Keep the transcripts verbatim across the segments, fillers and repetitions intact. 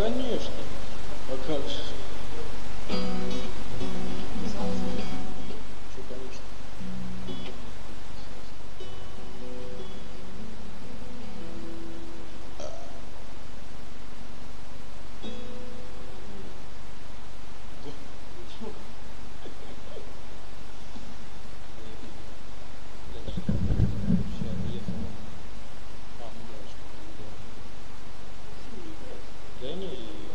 Конечно. А как же? Что, конечно. Да не.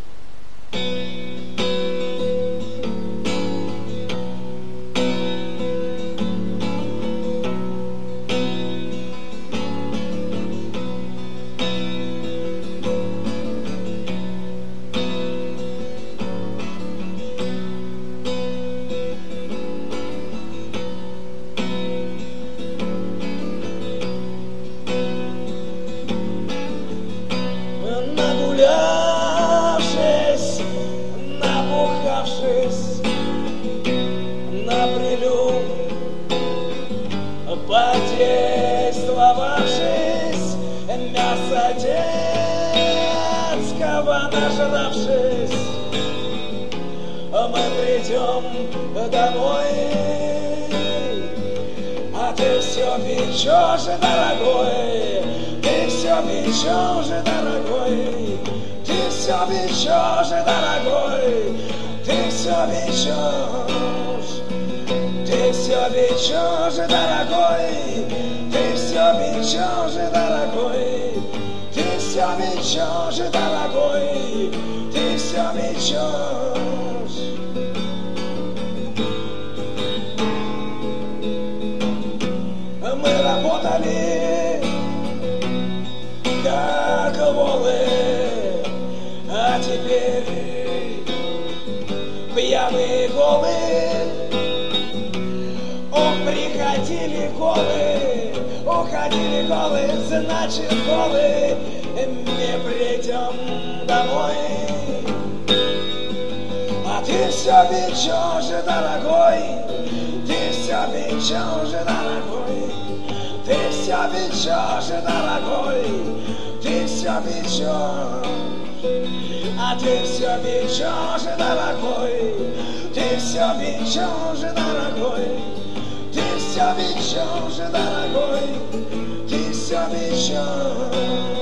Нагулявшись, набухавшись, наприлюб, подействовавшись, мясо детского нажравшись, мы придем домой, а ты все печешь, дорогой, ты все печешь, дорогой, ты все печешь, дорогой, ты все печешь, ты все печешь, дорогой, ты все печешь, дорогой, ты все печешь, дорогой, ты все печешь. Мы работали как волы, а теперь пьяные голые. Ох, приходили голые, уходили голые, значит голые, мы придем домой. А ты все печешь, дорогой, ты все печешь, дорогой, ты все печешь, дорогой, ты все печешь, а ты все печешь, дорогой, ты все печешь, дорогой, ты все печешь, дорогой, ты все печешь.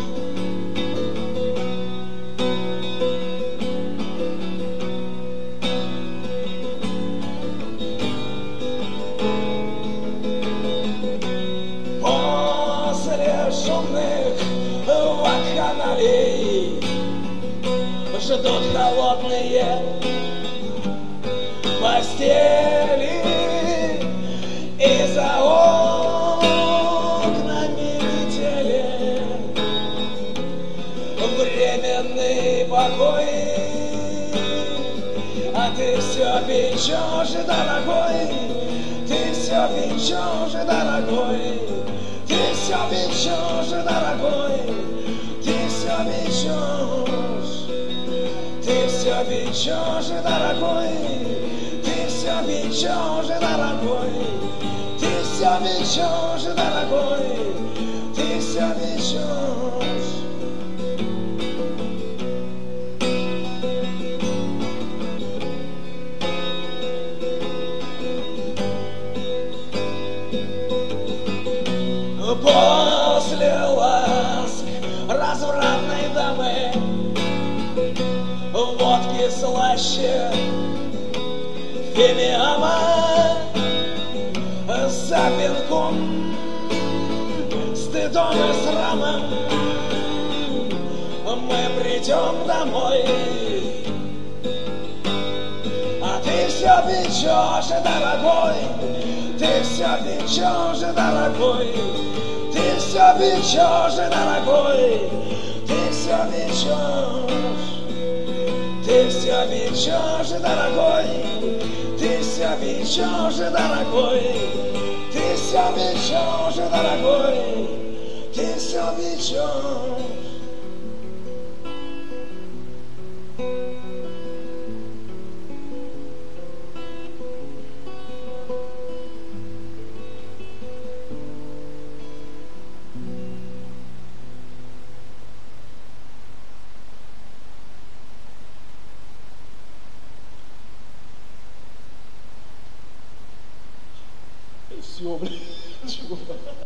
Вакханалий ждут холодные постели, и за окнами метели, временный покой, а ты все печешь, дорогой, ты все печешь, дорогой, ты все печешь, дорогой, ты все печешь, ты все печешь, дорогой, ты все печешь, дорогой, ты все печешь, дорогой, ты все печешь. После ласк развратной дамы водки слаще фимиама, за пинком, стыдом и срамом мы придем домой. А ты все печешь, дорогой, ты все печешь, дорогой, ты все печешь, дорогой, ты все печешь, ты все печешь, дорогой, ты все печешь, дорогой, ты все печешь, дорогой, ты все печешь. Все, блядь, чувак.